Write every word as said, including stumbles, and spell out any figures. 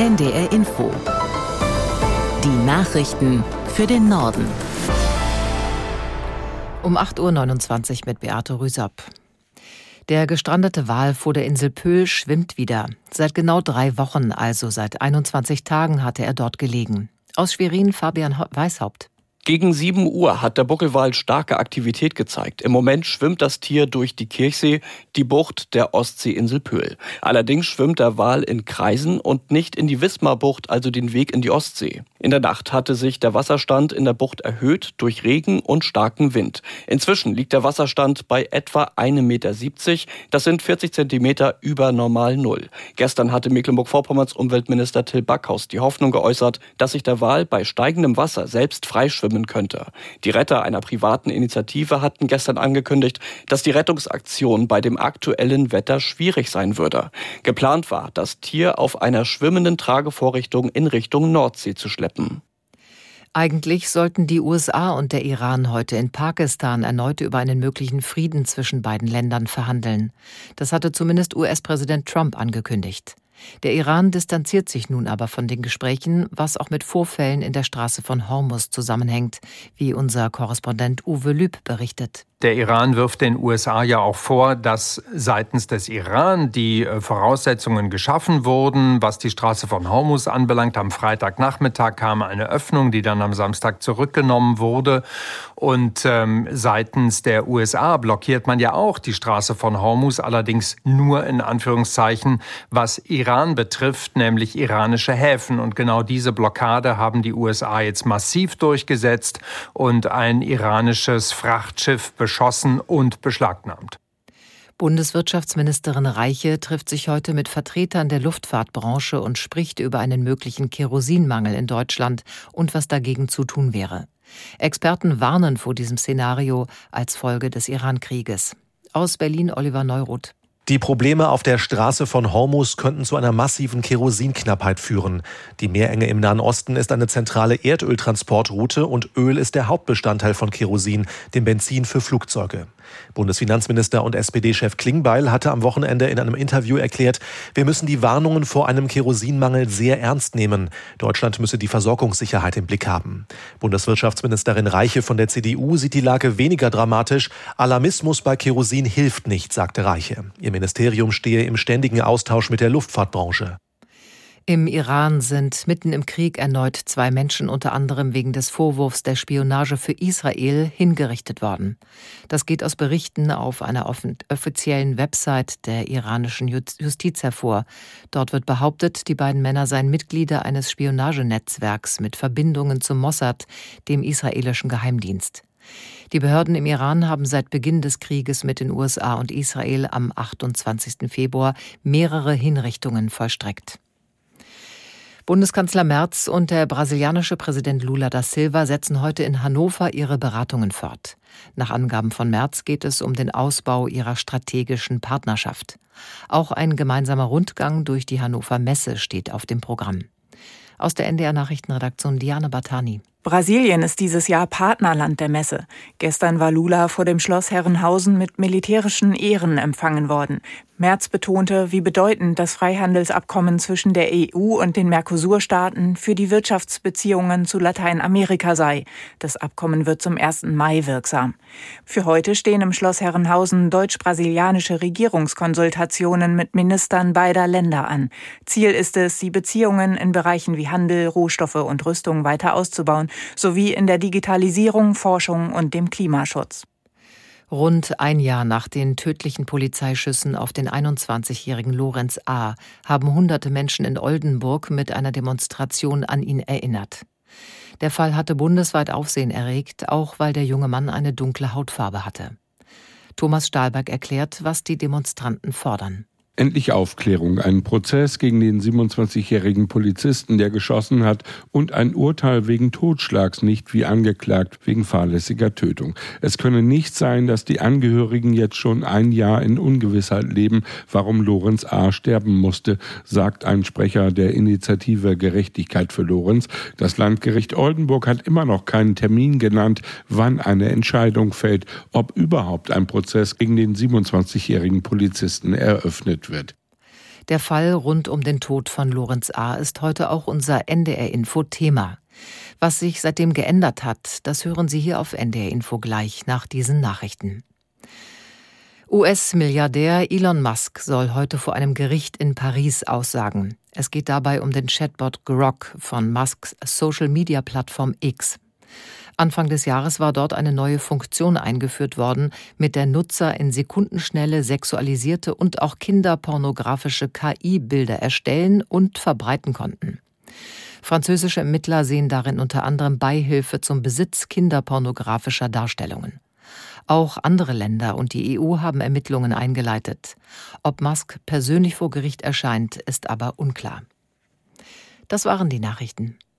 N D R Info. Die Nachrichten für den Norden. Um acht Uhr neunundzwanzig mit Beate Rüsap. Der gestrandete Wal vor der Insel Pöhl schwimmt wieder. Seit genau drei Wochen, also seit einundzwanzig Tagen, hatte er dort gelegen. Aus Schwerin Fabian Weishaupt. Gegen sieben Uhr hat der Buckelwal starke Aktivität gezeigt. Im Moment schwimmt das Tier durch die Kirchsee, die Bucht der Ostseeinsel Pöhl. Allerdings schwimmt der Wal in Kreisen und nicht in die Wismarbucht, also den Weg in die Ostsee. In der Nacht hatte sich der Wasserstand in der Bucht erhöht durch Regen und starken Wind. Inzwischen liegt der Wasserstand bei etwa ein Meter siebzig. Das sind vierzig Zentimeter über normal Null. Gestern hatte Mecklenburg-Vorpommerns Umweltminister Till Backhaus die Hoffnung geäußert, dass sich der Wal bei steigendem Wasser selbst freischwimmen könnte. Die Retter einer privaten Initiative hatten gestern angekündigt, dass die Rettungsaktion bei dem aktuellen Wetter schwierig sein würde. Geplant war, das Tier auf einer schwimmenden Tragevorrichtung in Richtung Nordsee zu schleppen. Eigentlich sollten die U S A und der Iran heute in Pakistan erneut über einen möglichen Frieden zwischen beiden Ländern verhandeln. Das hatte zumindest U S-Präsident Trump angekündigt. Der Iran distanziert sich nun aber von den Gesprächen, was auch mit Vorfällen in der Straße von Hormuz zusammenhängt, wie unser Korrespondent Uwe Lüb berichtet. Der Iran wirft den U S A ja auch vor, dass seitens des Iran die Voraussetzungen geschaffen wurden, was die Straße von Hormuz anbelangt. Am Freitagnachmittag kam eine Öffnung, die dann am Samstag zurückgenommen wurde. Und ähm, seitens der U S A blockiert man ja auch die Straße von Hormuz, allerdings nur in Anführungszeichen, was Iran betrifft, nämlich iranische Häfen. Und genau diese Blockade haben die U S A jetzt massiv durchgesetzt und ein iranisches Frachtschiff beschossen und beschlagnahmt. Bundeswirtschaftsministerin Reiche trifft sich heute mit Vertretern der Luftfahrtbranche und spricht über einen möglichen Kerosinmangel in Deutschland und was dagegen zu tun wäre. Experten warnen vor diesem Szenario als Folge des Iran-Krieges. Aus Berlin Oliver Neuroth. Die Probleme auf der Straße von Hormuz könnten zu einer massiven Kerosinknappheit führen. Die Meerenge im Nahen Osten ist eine zentrale Erdöltransportroute und Öl ist der Hauptbestandteil von Kerosin, dem Benzin für Flugzeuge. Bundesfinanzminister und S P D-Chef Klingbeil hatte am Wochenende in einem Interview erklärt, wir müssen die Warnungen vor einem Kerosinmangel sehr ernst nehmen. Deutschland müsse die Versorgungssicherheit im Blick haben. Bundeswirtschaftsministerin Reiche von der C D U sieht die Lage weniger dramatisch. Alarmismus bei Kerosin hilft nicht, sagte Reiche. Ihr Ministerium stehe im ständigen Austausch mit der Luftfahrtbranche. Im Iran sind mitten im Krieg erneut zwei Menschen unter anderem wegen des Vorwurfs der Spionage für Israel hingerichtet worden. Das geht aus Berichten auf einer offiziellen Website der iranischen Justiz hervor. Dort wird behauptet, die beiden Männer seien Mitglieder eines Spionagenetzwerks mit Verbindungen zum Mossad, dem israelischen Geheimdienst. Die Behörden im Iran haben seit Beginn des Krieges mit den U S A und Israel am achtundzwanzigsten Februar mehrere Hinrichtungen vollstreckt. Bundeskanzler Merz und der brasilianische Präsident Lula da Silva setzen heute in Hannover ihre Beratungen fort. Nach Angaben von Merz geht es um den Ausbau ihrer strategischen Partnerschaft. Auch ein gemeinsamer Rundgang durch die Hannover Messe steht auf dem Programm. Aus der N D R-Nachrichtenredaktion Diane Bartani. Brasilien ist dieses Jahr Partnerland der Messe. Gestern war Lula vor dem Schloss Herrenhausen mit militärischen Ehren empfangen worden. Merz betonte, wie bedeutend das Freihandelsabkommen zwischen der E U und den Mercosur-Staaten für die Wirtschaftsbeziehungen zu Lateinamerika sei. Das Abkommen wird zum ersten Mai wirksam. Für heute stehen im Schloss Herrenhausen deutsch-brasilianische Regierungskonsultationen mit Ministern beider Länder an. Ziel ist es, die Beziehungen in Bereichen wie Handel, Rohstoffe und Rüstung weiter auszubauen, sowie in der Digitalisierung, Forschung und dem Klimaschutz. Rund ein Jahr nach den tödlichen Polizeischüssen auf den einundzwanzigjährigen Lorenz A. haben hunderte Menschen in Oldenburg mit einer Demonstration an ihn erinnert. Der Fall hatte bundesweit Aufsehen erregt, auch weil der junge Mann eine dunkle Hautfarbe hatte. Thomas Stahlberg erklärt, was die Demonstranten fordern. Endlich Aufklärung, ein Prozess gegen den siebenundzwanzigjährigen Polizisten, der geschossen hat, und ein Urteil wegen Totschlags, nicht wie angeklagt wegen fahrlässiger Tötung. Es könne nicht sein, dass die Angehörigen jetzt schon ein Jahr in Ungewissheit leben, warum Lorenz A. sterben musste, sagt ein Sprecher der Initiative Gerechtigkeit für Lorenz. Das Landgericht Oldenburg hat immer noch keinen Termin genannt, wann eine Entscheidung fällt, ob überhaupt ein Prozess gegen den siebenundzwanzigjährigen Polizisten eröffnet wird. Der Fall rund um den Tod von Lorenz A. ist heute auch unser N D R-Info-Thema. Was sich seitdem geändert hat, das hören Sie hier auf N D R-Info gleich nach diesen Nachrichten. U S-Milliardär Elon Musk soll heute vor einem Gericht in Paris aussagen. Es geht dabei um den Chatbot Grok von Musks Social-Media-Plattform X. Anfang des Jahres war dort eine neue Funktion eingeführt worden, mit der Nutzer in Sekundenschnelle sexualisierte und auch kinderpornografische K I-Bilder erstellen und verbreiten konnten. Französische Ermittler sehen darin unter anderem Beihilfe zum Besitz kinderpornografischer Darstellungen. Auch andere Länder und die E U haben Ermittlungen eingeleitet. Ob Musk persönlich vor Gericht erscheint, ist aber unklar. Das waren die Nachrichten.